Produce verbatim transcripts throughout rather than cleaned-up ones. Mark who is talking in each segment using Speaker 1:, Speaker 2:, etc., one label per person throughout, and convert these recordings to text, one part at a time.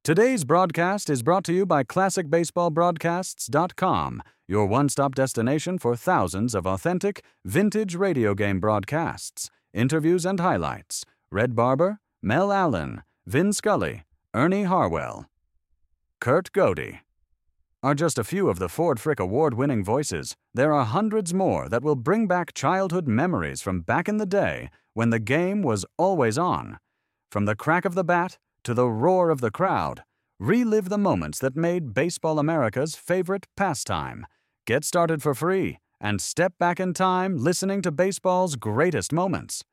Speaker 1: Today's broadcast is brought to you by Classic Baseball Broadcasts dot com, your one-stop destination for thousands of authentic, vintage radio game broadcasts, interviews and highlights. Red Barber, Mel Allen, Vin Scully, Ernie Harwell, Kurt Godey are just a few of the Ford Frick award-winning voices. There are hundreds more that will bring back childhood memories from back in the day when the game was always on. From the crack of the bat to the roar of the crowd, relive the moments that made Baseball America's favorite pastime. Get started for free and step back in time listening to baseball's greatest moments.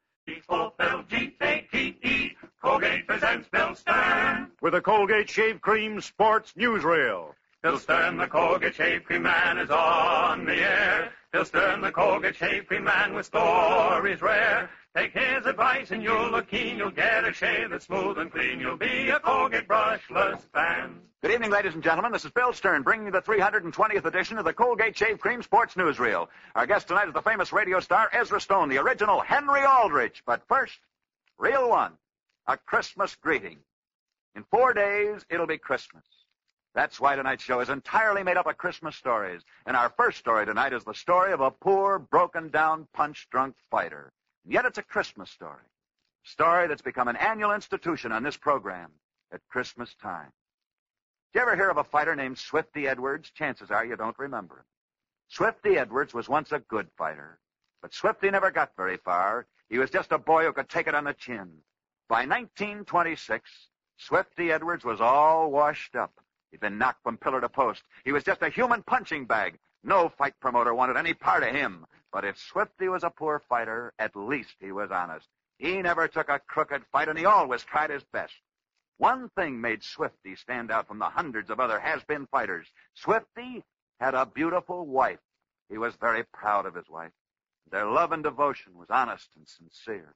Speaker 2: Colgate presents Bill Stern
Speaker 3: with a Colgate Shave Cream Sports Newsreel.
Speaker 2: Bill Stern, the Colgate Shave Cream Man, is on the air. Bill Stern, the Colgate Shave Cream Man, with stories rare. Take his advice and you'll look keen. You'll get a shave that's smooth and clean. You'll be a Colgate brushless fan.
Speaker 4: Good evening, ladies and gentlemen. This is Bill Stern bringing you the three hundred twentieth edition of the Colgate Shave Cream Sports Newsreel. Our guest tonight is the famous radio star Ezra Stone, the original Henry Aldrich. But first, Reel One, a Christmas greeting. In four days, it'll be Christmas. That's why tonight's show is entirely made up of Christmas stories. And our first story tonight is the story of a poor, broken-down, punch-drunk fighter. And yet it's a Christmas story. A story that's become an annual institution on this program at Christmas time. Did you ever hear of a fighter named Swifty Edwards? Chances are you don't remember him. Swifty Edwards was once a good fighter. But Swifty never got very far. He was just a boy who could take it on the chin. By nineteen twenty-six, Swifty Edwards was all washed up. He'd been knocked from pillar to post. He was just a human punching bag. No fight promoter wanted any part of him. But if Swifty was a poor fighter, at least he was honest. He never took a crooked fight, and he always tried his best. One thing made Swifty stand out from the hundreds of other has-been fighters. Swifty had a beautiful wife. He was very proud of his wife. Their love and devotion was honest and sincere.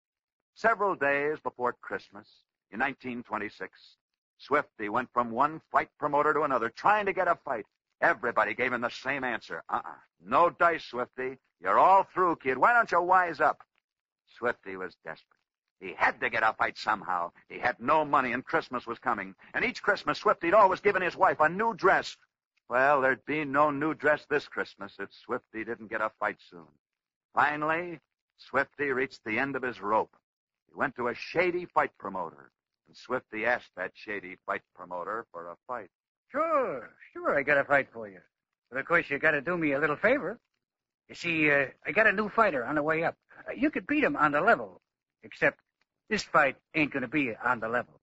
Speaker 4: Several days before Christmas, in nineteen twenty-six, Swifty went from one fight promoter to another, trying to get a fight. Everybody gave him the same answer. Uh-uh. No dice, Swifty. You're all through, kid. Why don't you wise up? Swifty was desperate. He had to get a fight somehow. He had no money, and Christmas was coming. And each Christmas, Swifty'd always given his wife a new dress. Well, there'd be no new dress this Christmas if Swifty didn't get a fight soon. Finally, Swifty reached the end of his rope. He went to a shady fight promoter. And Swifty asked that shady fight promoter for a fight.
Speaker 5: Sure, sure, I got a fight for you. But, of course, you got to do me a little favor. You see, uh, I got a new fighter on the way up. Uh, you could beat him on the level, except this fight ain't going to be on the level.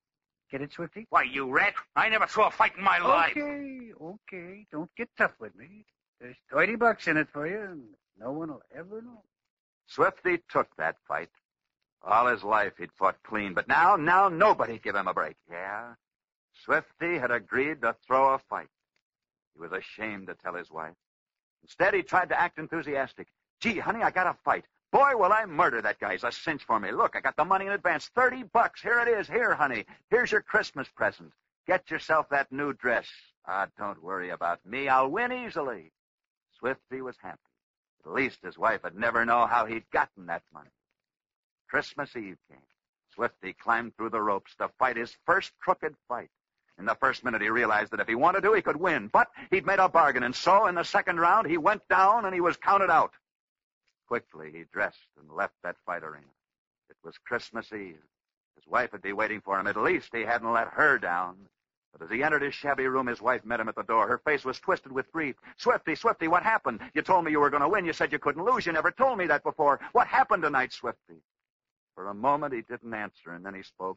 Speaker 5: Get it, Swifty?
Speaker 4: Why, you rat. I never saw a fight in my life.
Speaker 5: Okay, okay. Don't get tough with me. There's twenty bucks in it for you, and no one will ever know.
Speaker 4: Swifty took that fight. All his life he'd fought clean, but now, now nobody'd give him a break. Yeah, Swifty had agreed to throw a fight. He was ashamed to tell his wife. Instead, he tried to act enthusiastic. Gee, honey, I got a fight. Boy, will I murder that guy. He's a cinch for me. Look, I got the money in advance. Thirty bucks. Here it is. Here, honey. Here's your Christmas present. Get yourself that new dress. Ah, don't worry about me. I'll win easily. Swifty was happy. At least his wife would never know how he'd gotten that money. Christmas Eve came. Swifty climbed through the ropes to fight his first crooked fight. In the first minute, he realized that if he wanted to, he could win. But he'd made a bargain, and so in the second round, he went down and he was counted out. Quickly, he dressed and left that fight arena. It was Christmas Eve. His wife would be waiting for him. At least he hadn't let her down. But as he entered his shabby room, his wife met him at the door. Her face was twisted with grief. Swifty, Swifty, what happened? You told me you were going to win. You said you couldn't lose. You never told me that before. What happened tonight, Swifty? For a moment, he didn't answer, and then he spoke.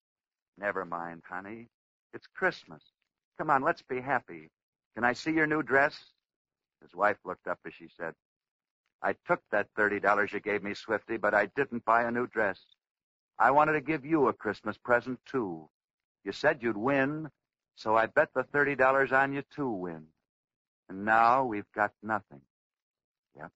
Speaker 4: Never mind, honey. It's Christmas. Come on, let's be happy. Can I see your new dress? His wife looked up as she said, I took that thirty dollars you gave me, Swifty, but I didn't buy a new dress. I wanted to give you a Christmas present, too. You said you'd win, so I bet the thirty dollars on you to win. And now we've got nothing. Yep.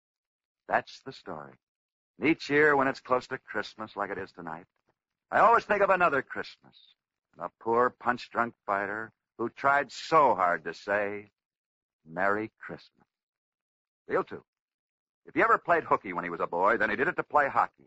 Speaker 4: That's the story. And each year when it's close to Christmas, like it is tonight, I always think of another Christmas. And a poor punch-drunk fighter who tried so hard to say, Merry Christmas. Reel two. If he ever played hooky when he was a boy, then he did it to play hockey.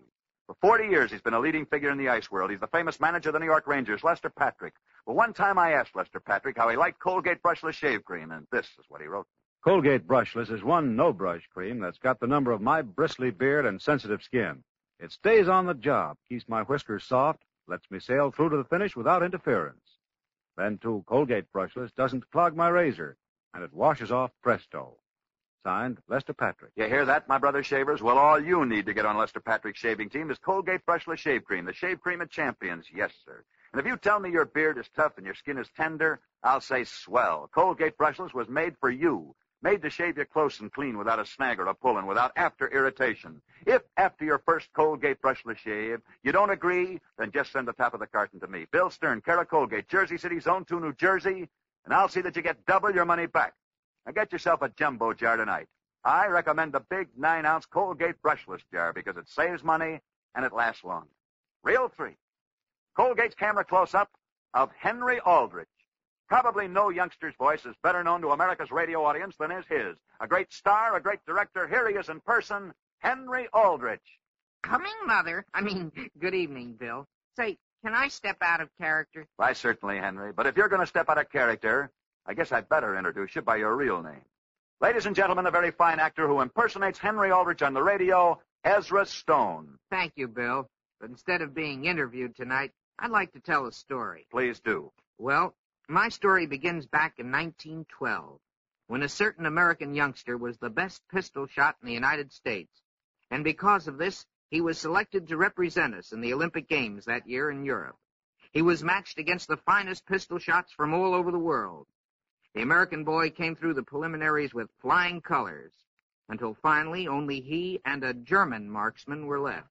Speaker 4: For forty years, he's been a leading figure in the ice world. He's the famous manager of the New York Rangers, Lester Patrick. Well, one time I asked Lester Patrick how he liked Colgate Brushless Shave Cream, and this is what he wrote.
Speaker 3: Colgate Brushless is one no-brush cream that's got the number of my bristly beard and sensitive skin. It stays on the job, keeps my whiskers soft, lets me sail through to the finish without interference. Then, too, Colgate Brushless doesn't clog my razor, and it washes off presto. Signed, Lester Patrick.
Speaker 4: You hear that, my brother shavers? Well, all you need to get on Lester Patrick's shaving team is Colgate Brushless Shave Cream, the shave cream of champions. Yes, sir. And if you tell me your beard is tough and your skin is tender, I'll say swell. Colgate Brushless was made for you, made to shave you close and clean without a snag or a pull and without after irritation. If after your first Colgate Brushless shave you don't agree, then just send the top of the carton to me. Bill Stern, care of Colgate, Jersey City, Zone two, New Jersey, and I'll see that you get double your money back. Now get yourself a jumbo jar tonight. I recommend the big nine-ounce Colgate Brushless jar because it saves money and it lasts long. Reel three. Colgate's camera close-up of Henry Aldrich. Probably no youngster's voice is better known to America's radio audience than is his. A great star, a great director. Here he is in person, Henry Aldrich.
Speaker 6: Coming, Mother. I mean, good evening, Bill. Say, can I step out of character?
Speaker 4: Why, certainly, Henry. But if you're going to step out of character, I guess I'd better introduce you by your real name. Ladies and gentlemen, a very fine actor who impersonates Henry Aldrich on the radio, Ezra Stone.
Speaker 6: Thank you, Bill. But instead of being interviewed tonight, I'd like to tell a story.
Speaker 4: Please do.
Speaker 6: Well, my story begins back in nineteen twelve, when a certain American youngster was the best pistol shot in the United States. And because of this, he was selected to represent us in the Olympic Games that year in Europe. He was matched against the finest pistol shots from all over the world. The American boy came through the preliminaries with flying colors, until finally only he and a German marksman were left.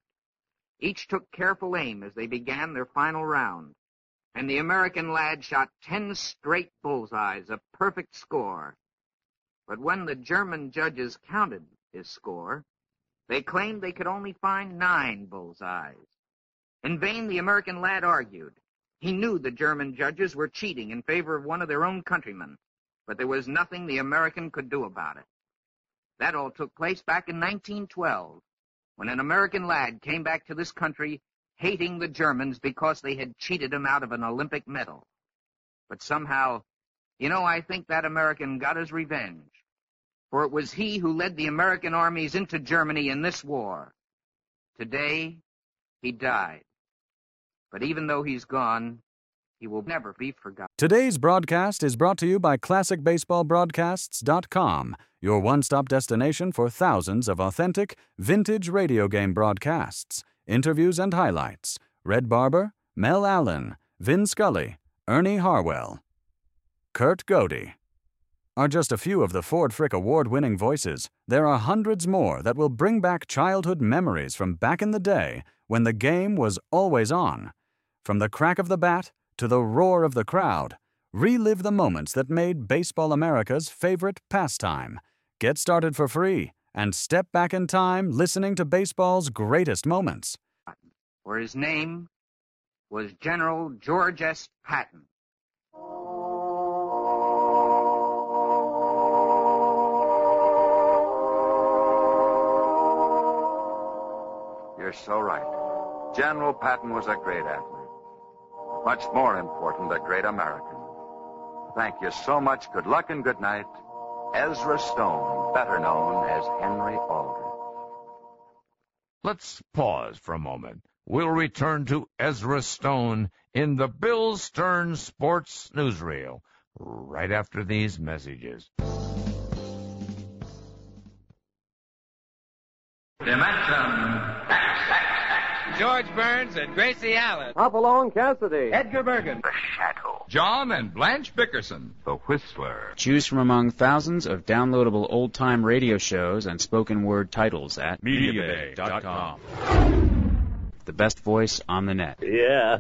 Speaker 6: Each took careful aim as they began their final round, and the American lad shot ten straight bullseyes, a perfect score. But when the German judges counted his score, they claimed they could only find nine bullseyes. In vain the American lad argued. He knew the German judges were cheating in favor of one of their own countrymen, but there was nothing the American could do about it. That all took place back in nineteen twelve, when an American lad came back to this country hating the Germans because they had cheated him out of an Olympic medal. But somehow, you know, I think that American got his revenge, for it was he who led the American armies into Germany in this war. Today, he died. But even though he's gone, he will never be forgotten.
Speaker 1: Today's broadcast is brought to you by Classic Baseball Broadcasts dot com, your one-stop destination for thousands of authentic, vintage radio game broadcasts, interviews and highlights. Red Barber, Mel Allen, Vin Scully, Ernie Harwell, Kurt Godey are just a few of the Ford Frick award-winning voices. There are hundreds more that will bring back childhood memories from back in the day when the game was always on. From the crack of the bat to the roar of the crowd, relive the moments that made Baseball America's favorite pastime. Get started for free and step back in time listening to baseball's greatest moments.
Speaker 6: For his name was General George S. Patton.
Speaker 4: You're so right. General Patton was a great athlete. Much more important, a great American. Thank you so much. Good luck and good night. Ezra Stone, better known as Henry Aldrich.
Speaker 7: Let's pause for a moment. We'll return to Ezra Stone in the Bill Stern Sports Newsreel right after these messages.
Speaker 2: Dimension X.
Speaker 8: George Burns and Gracie Allen.
Speaker 9: Hopalong Cassidy.
Speaker 8: Edgar Bergen.
Speaker 2: The Shadow.
Speaker 7: John and Blanche Bickerson, the Whistler.
Speaker 10: Choose from among thousands of downloadable old-time radio shows and spoken word titles at
Speaker 7: Mediabay dot com.
Speaker 10: The best voice on the net.
Speaker 9: Yeah.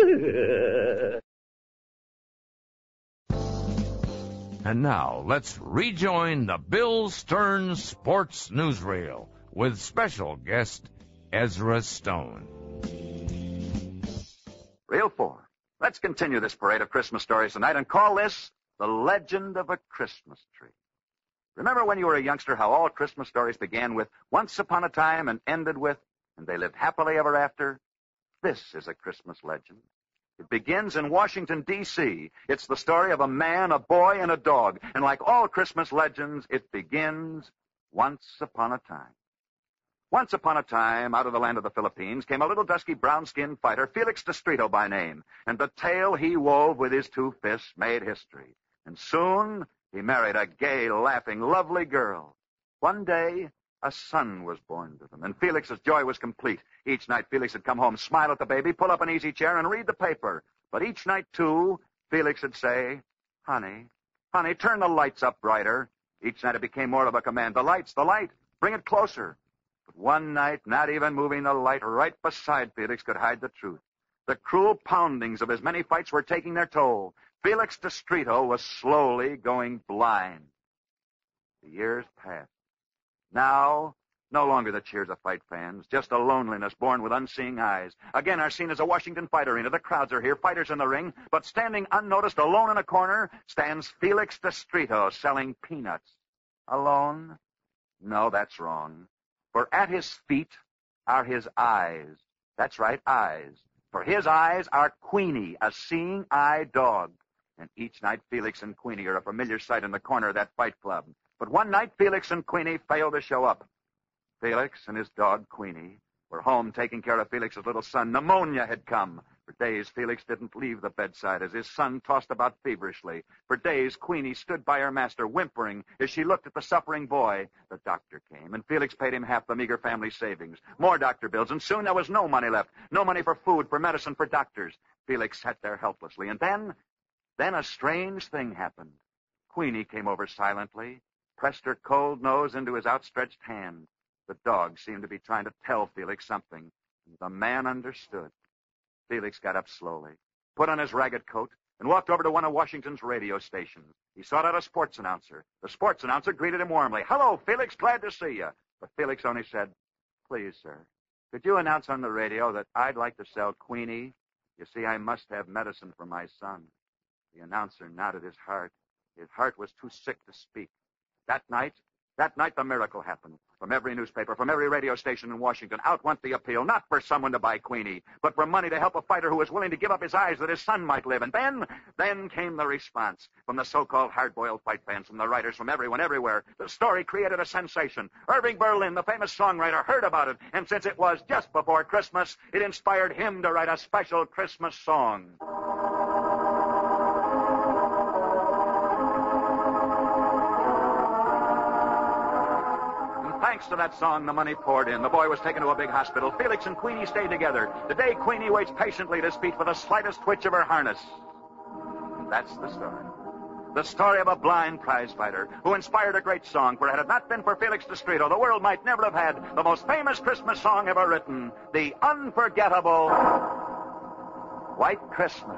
Speaker 7: And now, let's rejoin the Bill Stern Sports Newsreel with special guest Ezra Stone.
Speaker 4: Reel four. Let's continue this parade of Christmas stories tonight and call this The Legend of a Christmas Tree. Remember when you were a youngster how all Christmas stories began with once upon a time and ended with and they lived happily ever after. This is a Christmas legend. It begins in Washington, D C It's the story of a man, a boy, and a dog. And like all Christmas legends, it begins once upon a time. Once upon a time, out of the land of the Philippines, came a little dusky brown-skinned fighter, Felix Distrito by name. And the tale he wove with his two fists made history. And soon he married a gay, laughing, lovely girl. One day, a son was born to them, and Felix's joy was complete. Each night, Felix would come home, smile at the baby, pull up an easy chair, and read the paper. But each night, too, Felix would say, Honey, honey, turn the lights up brighter. Each night it became more of a command. The lights, the light, bring it closer. But one night, not even moving the light right beside Felix could hide the truth. The cruel poundings of his many fights were taking their toll. Felix Distrito was slowly going blind. The years passed. Now, no longer the cheers of fight fans, just a loneliness born with unseeing eyes. Again, our scene is a Washington fight arena. The crowds are here, fighters in the ring, but standing unnoticed alone in a corner stands Felix Distrito selling peanuts. Alone? No, that's wrong. For at his feet are his eyes. That's right, eyes. For his eyes are Queenie, a seeing-eye dog. And each night, Felix and Queenie are a familiar sight in the corner of that fight club. But one night, Felix and Queenie failed to show up. Felix and his dog, Queenie, were home taking care of Felix's little son. Pneumonia had come. For days, Felix didn't leave the bedside as his son tossed about feverishly. For days, Queenie stood by her master, whimpering as she looked at the suffering boy. The doctor came, and Felix paid him half the meager family savings. More doctor bills, and soon there was no money left. No money for food, for medicine, for doctors. Felix sat there helplessly. And then, then a strange thing happened. Queenie came over silently, pressed her cold nose into his outstretched hand. The dog seemed to be trying to tell Felix something. The man understood. Felix got up slowly, put on his ragged coat, and walked over to one of Washington's radio stations. He sought out a sports announcer. The sports announcer greeted him warmly. Hello, Felix, glad to see you. But Felix only said, Please, sir, could you announce on the radio that I'd like to sell Queenie? You see, I must have medicine for my son. The announcer nodded his heart. His heart was too sick to speak. That night, that night the miracle happened. From every newspaper, from every radio station in Washington, out went the appeal, not for someone to buy Queenie, but for money to help a fighter who was willing to give up his eyes that his son might live. And then, then came the response from the so-called hard-boiled fight fans, from the writers, from everyone, everywhere. The story created a sensation. Irving Berlin, the famous songwriter, heard about it, and since it was just before Christmas, it inspired him to write a special Christmas song. Thanks to that song, the money poured in. The boy was taken to a big hospital. Felix and Queenie stayed together. Today, Queenie waits patiently at his feet for the slightest twitch of her harness. And that's the story. The story of a blind prize fighter who inspired a great song, for had it not been for Felix Distrito, the world might never have had the most famous Christmas song ever written, the unforgettable White Christmas.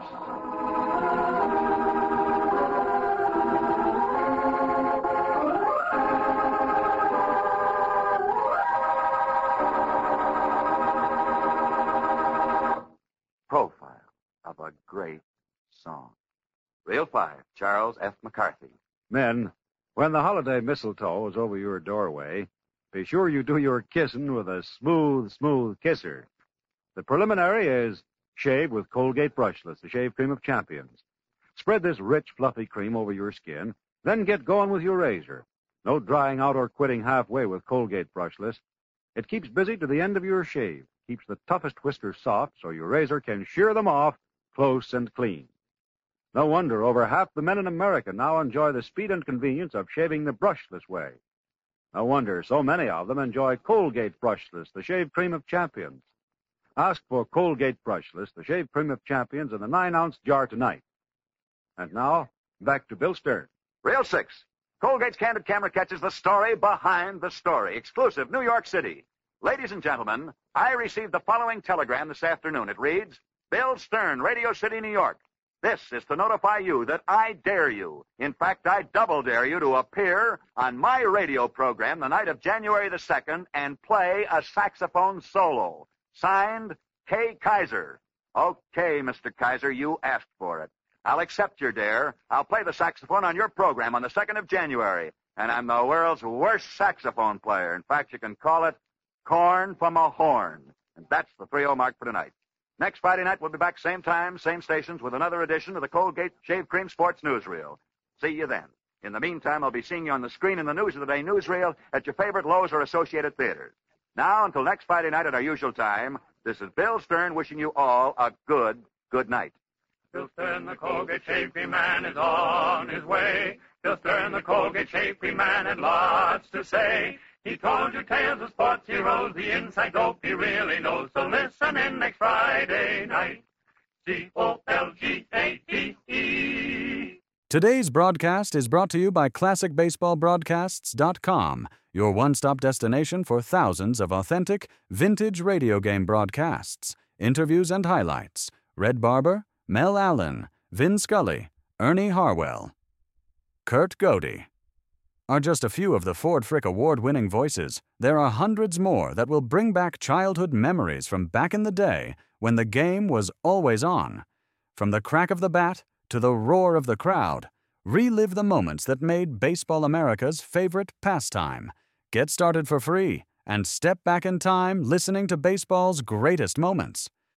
Speaker 4: Profile of a great song. Reel five, Charles F. McCarthy.
Speaker 3: Men, when the holiday mistletoe is over your doorway, be sure you do your kissing with a smooth, smooth kisser. The preliminary is shave with Colgate Brushless, the shave cream of champions. Spread this rich, fluffy cream over your skin, then get going with your razor. No drying out or quitting halfway with Colgate Brushless. It keeps busy to the end of your shave. Keeps the toughest whiskers soft so your razor can shear them off close and clean. No wonder over half the men in America now enjoy the speed and convenience of shaving the brushless way. No wonder so many of them enjoy Colgate Brushless, the shave cream of champions. Ask for Colgate Brushless, the shave cream of champions, in the nine-ounce jar tonight. And now, back to Bill Stern.
Speaker 4: Reel six. Colgate's Candid Camera catches the story behind the story. Exclusive, New York City. Ladies and gentlemen, I received the following telegram this afternoon. It reads, Bill Stern, Radio City, New York. This is to notify you that I dare you. In fact, I double dare you to appear on my radio program the night of January the second and play a saxophone solo. Signed, K. Kaiser. Okay, Mister Kaiser, you asked for it. I'll accept your dare. I'll play the saxophone on your program on the second of January. And I'm the world's worst saxophone player. In fact, you can call it corn from a horn. And that's the three oh mark for tonight. Next Friday night, we'll be back same time, same stations, with another edition of the Colgate Shave Cream Sports Newsreel. See you then. In the meantime, I'll be seeing you on the screen in the News of the Day newsreel at your favorite Lowe's or Associated Theaters. Now, until next Friday night at our usual time, this is Bill Stern wishing you all a good, good night.
Speaker 2: Bill Stern, the Colgate Shave Cream Man, is on his way. Bill Stern, the Colgate Shave Cream Man, had lots to say. He told you tales of sports heroes, the inside dope he really knows. So listen in next Friday night. C O L G A T E.
Speaker 1: Today's broadcast is brought to you by Classic Baseball Broadcasts dot com, your one-stop destination for thousands of authentic, vintage radio game broadcasts, interviews and highlights. Red Barber, Mel Allen, Vin Scully, Ernie Harwell, Kurt Godey are just a few of the Ford Frick award-winning voices. There are hundreds more that will bring back childhood memories from back in the day when the game was always on. From the crack of the bat to the roar of the crowd, relive the moments that made Baseball America's favorite pastime. Get started for free and step back in time listening to baseball's greatest moments.